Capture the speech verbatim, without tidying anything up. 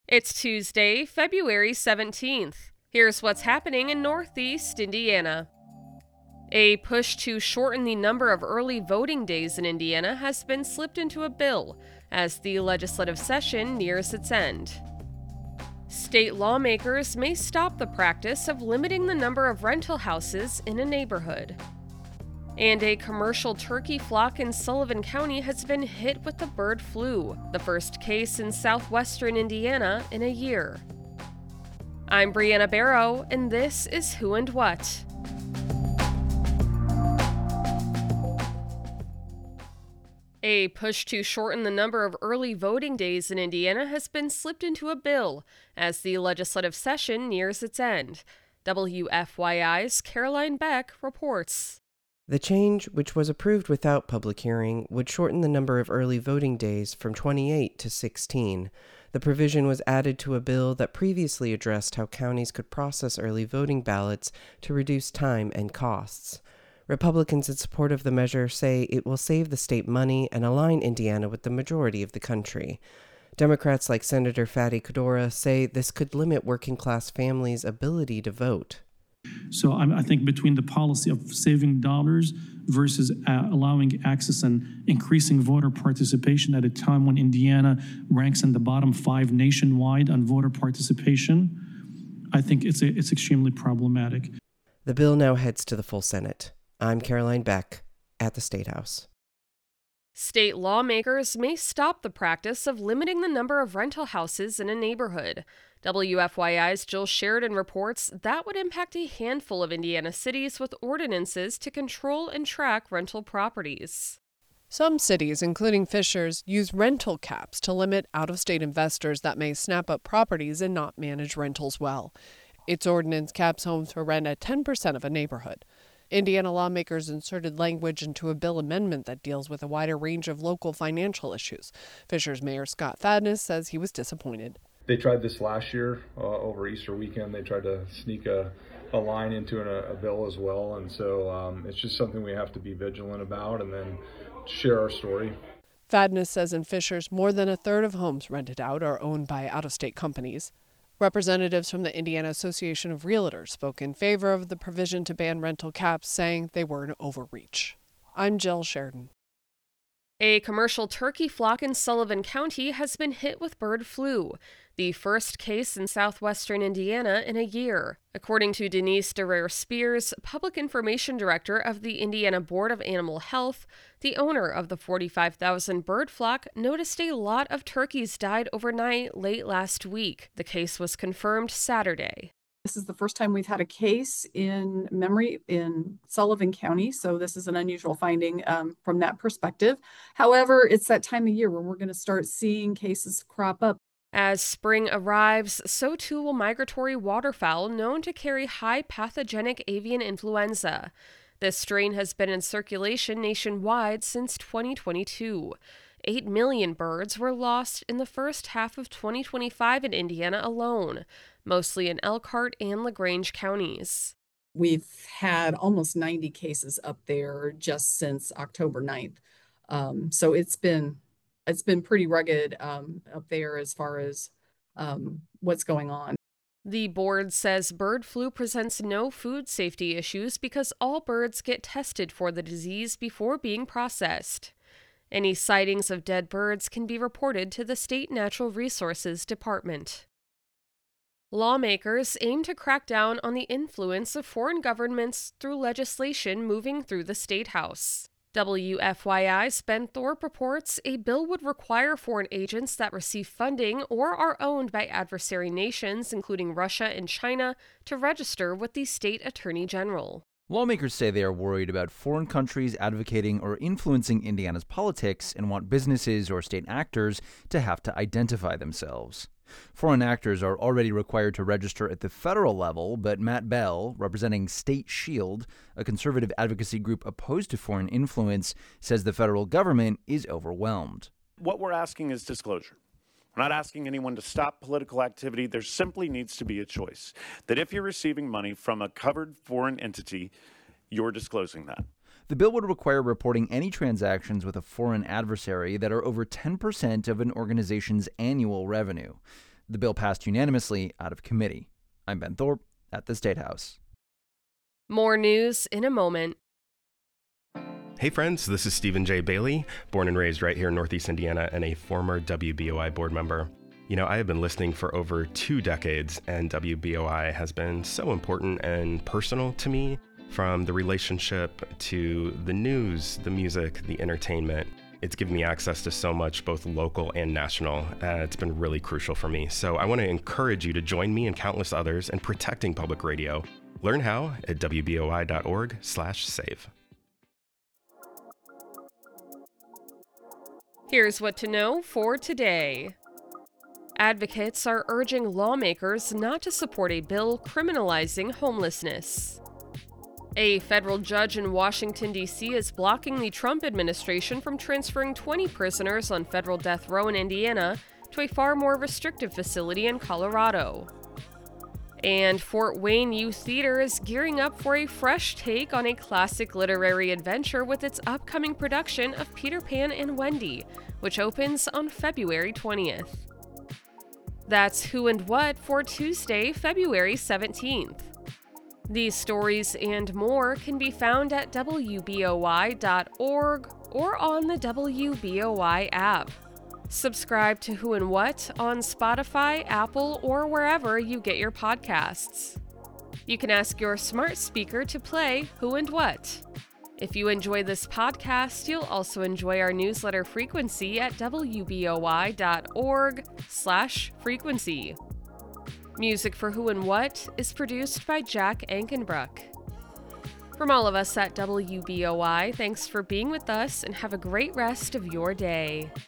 It's Tuesday, February seventeenth. Here's what's happening in Northeast Indiana. A push to shorten the number of early voting days in Indiana has been slipped into a bill as the legislative session nears its end. State lawmakers may stop the practice of limiting the number of rental houses in a neighborhood. And a commercial turkey flock in Sullivan County has been hit with the bird flu, the first case in southwestern Indiana in a year. I'm Brianna Barrow, and this is Who and What. A push to shorten the number of early voting days in Indiana has been slipped into a bill as the legislative session nears its end. W F Y I's Caroline Beck reports. The change, which was approved without public hearing, would shorten the number of early voting days from twenty-eight to sixteen. The provision was added to a bill that previously addressed how counties could process early voting ballots to reduce time and costs. Republicans in support of the measure say it will save the state money and align Indiana with the majority of the country. Democrats like Senator Fatty Codora say this could limit working-class families' ability to vote. So I think between the policy of saving dollars versus uh, allowing access and increasing voter participation at a time when Indiana ranks in the bottom five nationwide on voter participation, I think it's a, it's extremely problematic. The bill now heads to the full Senate. I'm Caroline Beck at the State House. State lawmakers may stop the practice of limiting the number of rental houses in a neighborhood. W F Y I's Jill Sheridan reports that would impact a handful of Indiana cities with ordinances to control and track rental properties. Some cities, including Fishers, use rental caps to limit out-of-state investors that may snap up properties and not manage rentals well. Its ordinance caps homes for rent at ten percent of a neighborhood. Indiana lawmakers inserted language into a bill amendment that deals with a wider range of local financial issues. Fishers Mayor Scott Thaddeus says he was disappointed. They tried this last year uh, over Easter weekend. They tried to sneak a, a line into an, a bill as well. And so um, it's just something we have to be vigilant about and then share our story. Thaddeus says in Fishers, more than a third of homes rented out are owned by out-of-state companies. Representatives from the Indiana Association of Realtors spoke in favor of the provision to ban rental caps, saying they were an overreach. I'm Jill Sheridan. A commercial turkey flock in Sullivan County has been hit with bird flu, the first case in southwestern Indiana in a year. According to Denise DeRere Spears, Public Information Director of the Indiana Board of Animal Health, the owner of the forty-five thousand bird flock noticed a lot of turkeys died overnight late last week. The case was confirmed Saturday. This is the first time we've had a case in memory in Sullivan County, so this is an unusual finding um, from that perspective. However, it's that time of year when we're going to start seeing cases crop up. As spring arrives, so too will migratory waterfowl known to carry high pathogenic avian influenza. This strain has been in circulation nationwide since twenty twenty-two. Eight million birds were lost in the first half of twenty twenty-five in Indiana alone, mostly in Elkhart and LaGrange counties. We've had almost ninety cases up there just since October ninth. Um, so it's been it's been pretty rugged um, up there as far as um, what's going on. The board says bird flu presents no food safety issues because all birds get tested for the disease before being processed. Any sightings of dead birds can be reported to the State Natural Resources Department. Lawmakers aim to crack down on the influence of foreign governments through legislation moving through the State House. W F Y I's Ben Thorpe reports a bill would require foreign agents that receive funding or are owned by adversary nations, including Russia and China, to register with the state attorney general. Lawmakers say they are worried about foreign countries advocating or influencing Indiana's politics and want businesses or state actors to have to identify themselves. Foreign actors are already required to register at the federal level, but Matt Bell, representing State Shield, a conservative advocacy group opposed to foreign influence, says the federal government is overwhelmed. What we're asking is disclosure. We're not asking anyone to stop political activity. There simply needs to be a choice that if you're receiving money from a covered foreign entity, you're disclosing that. The bill would require reporting any transactions with a foreign adversary that are over ten percent of an organization's annual revenue. The bill passed unanimously out of committee. I'm Ben Thorpe at the State House. More news in a moment. Hey friends, this is Stephen J. Bailey, born and raised right here in Northeast Indiana and a former W B O I board member. You know, I have been listening for over two decades, and W B O I has been so important and personal to me, from the relationship to the news, the music, the entertainment. It's given me access to so much, both local and national. Uh, it's been really crucial for me. So I want to encourage you to join me and countless others in protecting public radio. Learn how at W B O I dot org slash save. Here's what to know for today. Advocates are urging lawmakers not to support a bill criminalizing homelessness. A federal judge in Washington, D C is blocking the Trump administration from transferring twenty prisoners on federal death row in Indiana to a far more restrictive facility in Colorado. And Fort Wayne Youth Theater is gearing up for a fresh take on a classic literary adventure with its upcoming production of Peter Pan and Wendy, which opens on February twentieth. That's Who and What for Tuesday, February seventeenth. These stories and more can be found at W B O I dot org or on the W B O I app. Subscribe to Who and What on Spotify, Apple, or wherever you get your podcasts. You can ask your smart speaker to play Who and What. If you enjoy this podcast, you'll also enjoy our newsletter Frequency at W B O I dot org slash frequency. Music for Who and What is produced by Jack Ankenbruck. From all of us at W B O I, thanks for being with us and have a great rest of your day.